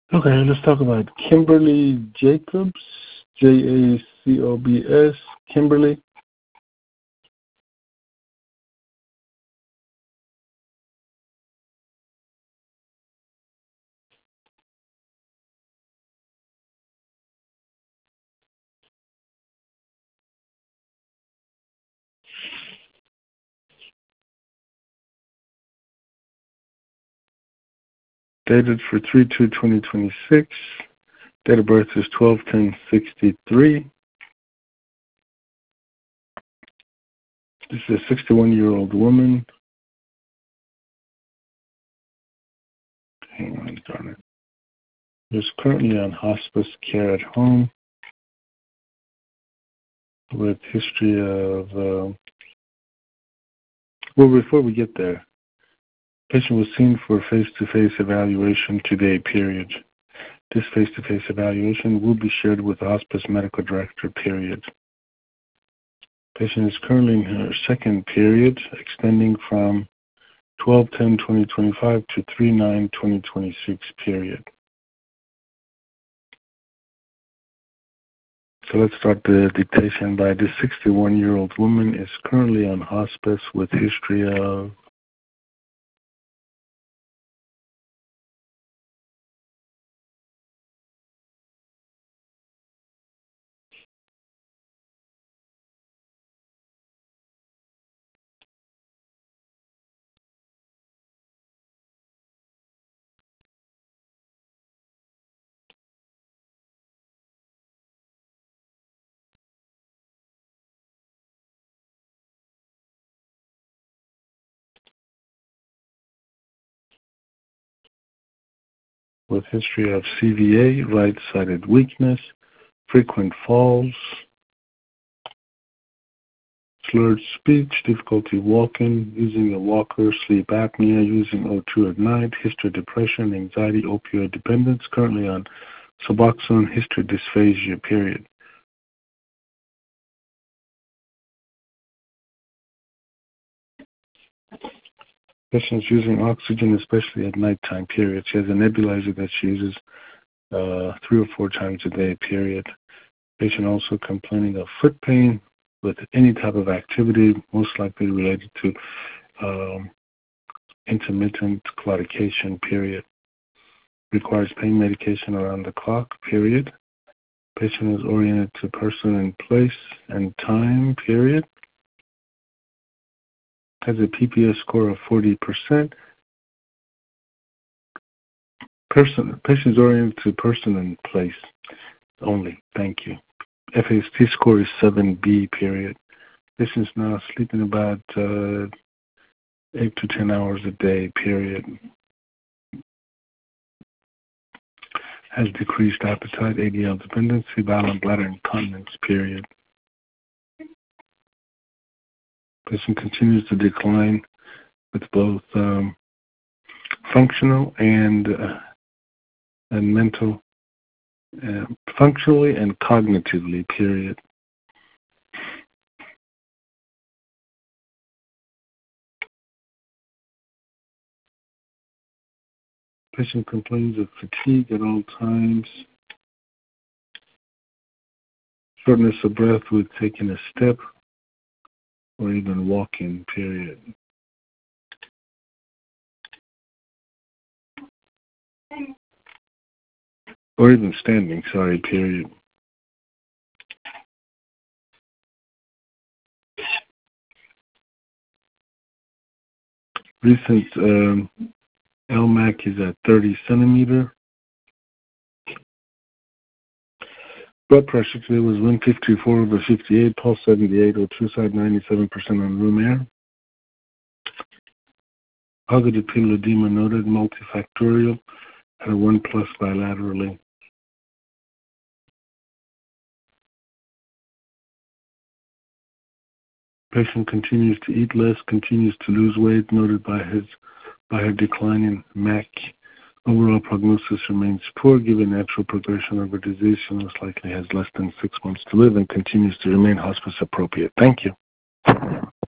Okay, let's talk about Kimberly Jacobs, Jacobs, Kimberly. Dated for 3/2/2026. Date of birth is 12/10/63. This is a 61-year-old woman. Hang on, darn it. Who's currently on hospice care at home with history of, well, before we get there, patient was seen for face-to-face evaluation today, period. This face-to-face evaluation will be shared with the hospice medical director, period. Patient is currently in her second period, extending from 12/10/2025 to 3/9/2026, period. So let's start the dictation by this 61-year-old woman is currently on hospice with history of CVA, right-sided weakness, frequent falls, slurred speech, difficulty walking, using a walker, sleep apnea, using O2 at night, history of depression, anxiety, opioid dependence, currently on Suboxone, history of dysphagia, period. Patient's using oxygen, especially at nighttime, period. She has a nebulizer that she uses 3 or 4 times a day, period. Patient also complaining of foot pain with any type of activity, most likely related to intermittent claudication, period. Requires pain medication around the clock, period. Patient is oriented to person and place and time, period. Has a PPS score of 40%. Patient is oriented to person and place only. Thank you. FAST score is 7B, period. Patient's now sleeping about 8 to 10 hours a day, period. Has decreased appetite, ADL dependency, bowel bladder incontinence, period. Patient continues to decline with both functional and mental, functionally and cognitively, period. Patient complains of fatigue at all times, shortness of breath with taking a step or even walking, period. Or even standing, sorry, period. Recent LMAC is at 30 centimeter. Blood pressure today was 154/58, pulse 78, O2 side 97% on room air. Positive pill edema noted, multifactorial, at a 1+ bilaterally. Patient continues to eat less, continues to lose weight, noted by her declining MAC. Overall prognosis remains poor given natural progression of her disease. She most likely has less than 6 months to live and continues to remain hospice appropriate. Thank you.